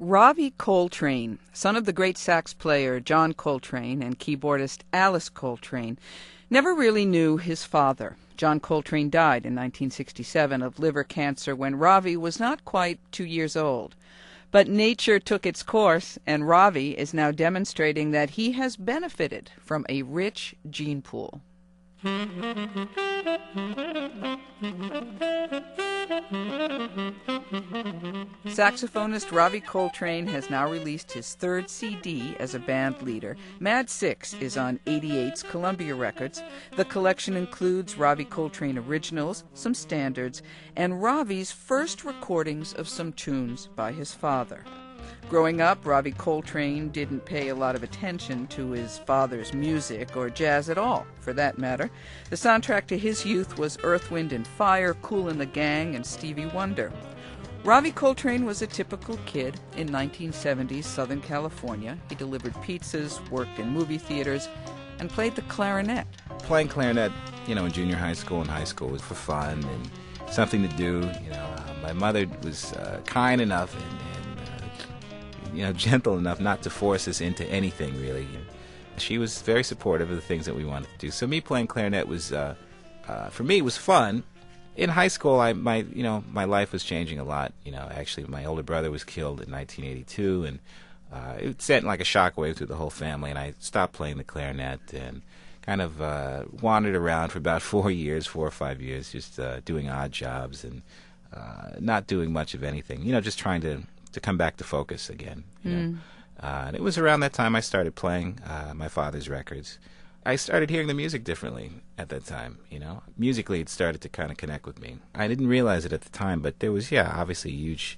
Ravi Coltrane, son of the great sax player John Coltrane and keyboardist Alice Coltrane, never really knew his father. John Coltrane died in 1967 of liver cancer when Ravi was not quite 2 years old. But nature took its course, and Ravi is now demonstrating that he has benefited from a rich gene pool. Saxophonist Ravi Coltrane has now released his third CD as a band leader. Mad Six is on 88's Columbia Records. The collection includes Ravi Coltrane originals, some standards, and Ravi's first recordings of some tunes by his father. Growing up, Ravi Coltrane didn't pay a lot of attention to his father's music, or jazz at all, for that matter. The soundtrack to his youth was Earth, Wind and Fire, Kool and the Gang, and Stevie Wonder. Ravi Coltrane was a typical kid in 1970s Southern California. He delivered pizzas, worked in movie theaters, and played the clarinet. Playing clarinet, in junior high school and high school was for fun and something to do. My mother was kind enough and gentle enough not to force us into anything, really. She was very supportive of the things that we wanted to do. So me playing clarinet was, for me, it was fun. In high school, my life was changing a lot. Actually, my older brother was killed in 1982, and it sent like a shockwave through the whole family. And I stopped playing the clarinet and kind of wandered around for about 4 or 5 years, just doing odd jobs and not doing much of anything. Just trying to come back to focus again. And it was around that time I started playing my father's records. I started hearing the music differently at that time. Musically it started to kind of connect with me. I didn't realize it at the time, but there was obviously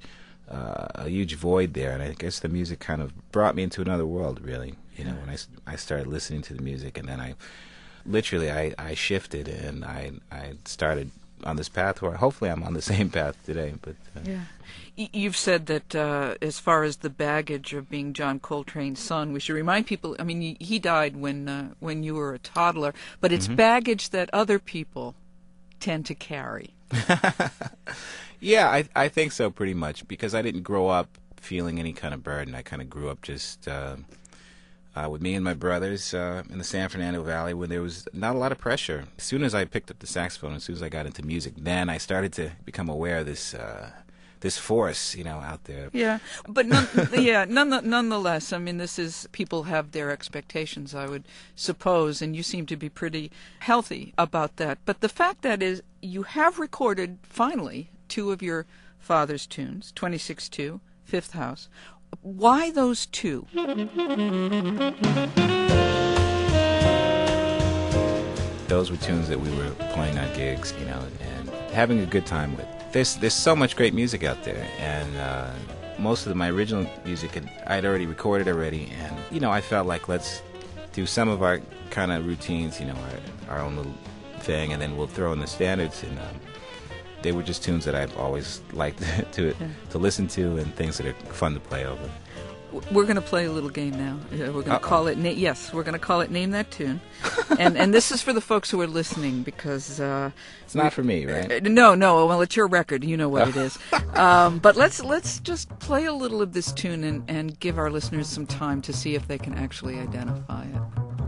a huge void there, and I guess the music kind of brought me into another world, really. When I started listening to the music, and then I shifted and I started on this path where hopefully I'm on the same path today. But You've said that as far as the baggage of being John Coltrane's son, we should remind people, he died when you were a toddler, but it's baggage that other people tend to carry. Yeah, I think so, pretty much, because I didn't grow up feeling any kind of burden. I kind of grew up just with me and my brothers in the San Fernando Valley, where there was not a lot of pressure. As soon as I picked up the saxophone, as soon as I got into music, then I started to become aware of this force, out there. Yeah, but nonetheless, this is, people have their expectations, I would suppose, and you seem to be pretty healthy about that. But the fact that is, you have recorded, finally, 2 of your father's tunes, 26-2, Fifth House. Why those 2? Those were tunes that we were playing on gigs, and having a good time with. There's so much great music out there, and most of my original music I'd already recorded and I felt like let's do some of our kind of routines, our own little thing, and then we'll throw in the standards, and they were just tunes that I've always liked to listen to, and things that are fun to play over. We're going to play a little game now. We're going to call it. Yes, we're going to call it Name That Tune, and this is for the folks who are listening, because it's not for me, right? No. Well, it's your record. You know what it is. But let's just play a little of this tune and give our listeners some time to see if they can actually identify it.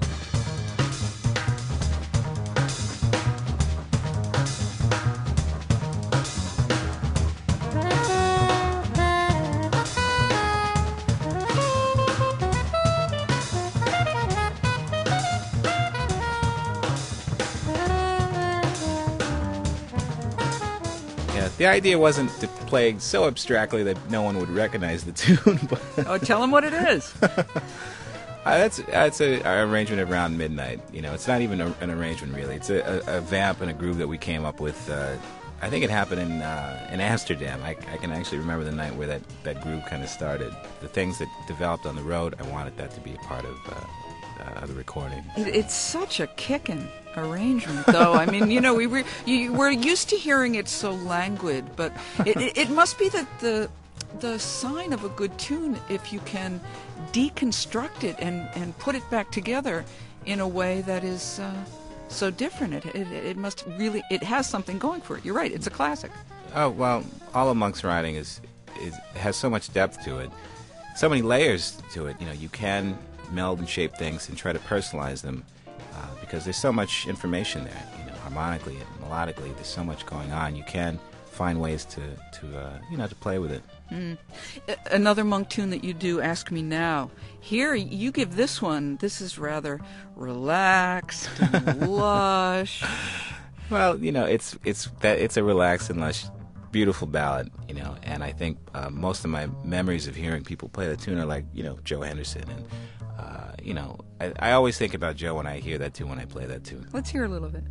The idea wasn't to play so abstractly that no one would recognize the tune. But tell them what it is. That's an arrangement around midnight. It's not even an arrangement, really. It's a vamp and a groove that we came up with. I think it happened in Amsterdam. I can actually remember the night where that groove kind of started. The things that developed on the road, I wanted that to be a part of the recording. It's such a kickin' arrangement, though. We're used to hearing it so languid, but it must be that the sign of a good tune if you can deconstruct it and put it back together in a way that is so different. It must really, it has something going for it. You're right, it's a classic. Oh, well, all of Monk's writing has so much depth to it. so many layers to it. You can meld and shape things and try to personalize them because there's so much information there. Harmonically and melodically, there's so much going on. You can find ways to play with it. Another Monk tune that you do, Ask Me Now. Here, you give this one. This is rather relaxed and lush. Well, it's a relaxed and lush, beautiful ballad, and I think most of my memories of hearing people play the tune are like, Joe Henderson, and I always think about Joe when I hear that tune, when I play that tune. Let's hear a little bit.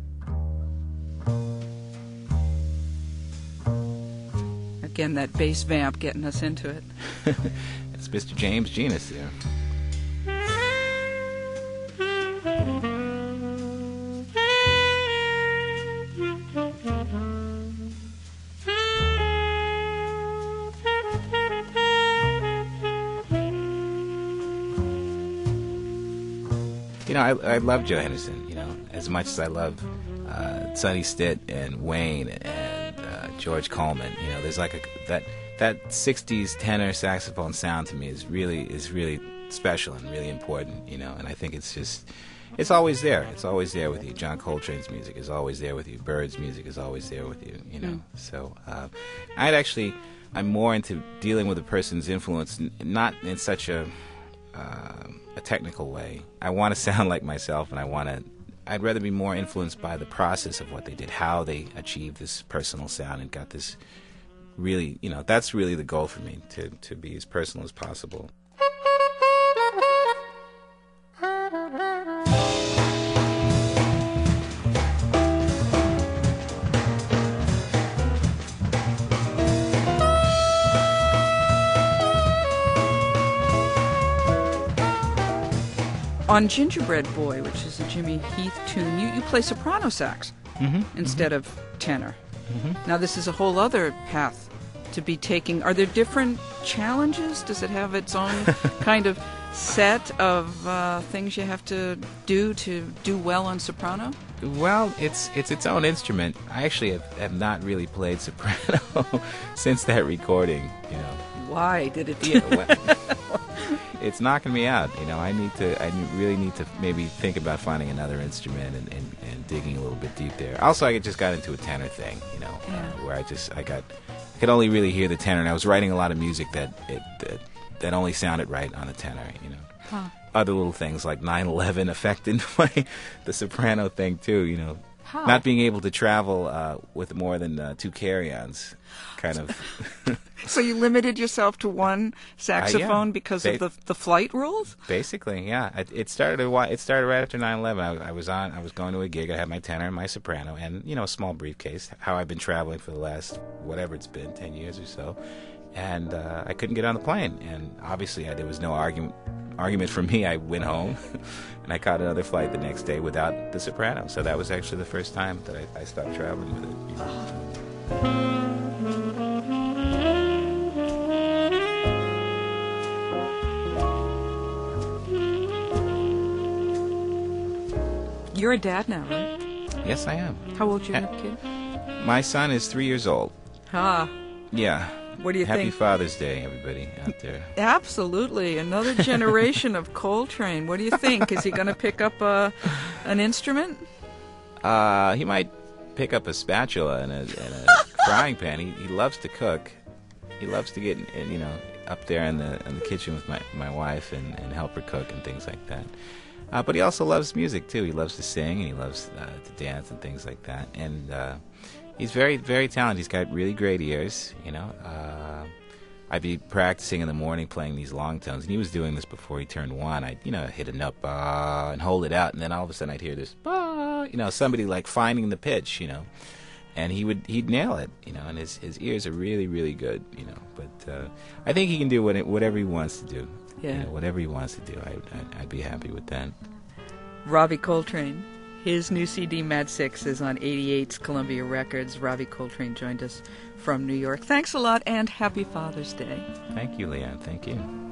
Again, that bass vamp getting us into it. It's Mr. James Genus there. I love Joe Henderson, as much as I love Sonny Stitt and Wayne and George Coleman. There's like that 60s tenor saxophone sound to me is really special and really important, and I think it's always there. It's always there with you. John Coltrane's music is always there with you. Bird's music is always there with you, So I'm more into dealing with a person's influence, not in such a technical way. I want to sound like myself, and I'd rather be more influenced by the process of what they did, how they achieved this personal sound and got this really, that's really the goal for me, to be as personal as possible. On Gingerbread Boy, which is a Jimmy Heath tune, you play soprano sax instead of tenor. Now, this is a whole other path to be taking. Are there different challenges? Does it have its own kind of set of things you have to do well on soprano? Well, it's its own instrument. I actually have not really played soprano since that recording. Why did it? It's knocking me out. I really need to maybe think about finding another instrument and digging a little bit deep there. Also, I just got into a tenor thing, where I could only really hear the tenor, and I was writing a lot of music that only sounded right on a tenor, Huh. Other little things like 9/11 affected the soprano thing too, How? Not being able to travel with more than 2 carry-ons, kind of. So you limited yourself to one saxophone because of the flight rules? Basically, yeah. It started right after 9/11. I was going to a gig. I had my tenor and my soprano, and a small briefcase. How I've been traveling for the last whatever it's been, 10 years or so, and I couldn't get on the plane. And obviously, there was no argument for me. I went home, and I caught another flight the next day without the soprano. So that was actually the first time that I stopped traveling with it. You're a dad now, right? Yes, I am. How old's your kid? My son is 3 years old. Ah. Yeah. What do you think? Happy Father's Day, everybody out there. Absolutely. Another generation of Coltrane. What do you think? Is he going to pick up an instrument? He might pick up a spatula and a frying pan. He loves to cook. He loves to get up there in the kitchen with my wife and help her cook and things like that. But he also loves music too. He loves to sing and he loves to dance and things like that. And he's very, very talented. He's got really great ears. I'd be practicing in the morning playing these long tones, and he was doing this before he turned 1. I'd hit a note and hold it out, and then all of a sudden I'd hear this somebody like finding the pitch, and he'd nail it, and his ears are really, really good, But I think he can do whatever he wants to do. Yeah. Whatever he wants to do, I'd be happy with that. Ravi Coltrane. His new CD, Mad 6, is on 88's Columbia Records. Ravi Coltrane joined us from New York. Thanks a lot, and happy Father's Day. Thank you, Leanne. Thank you.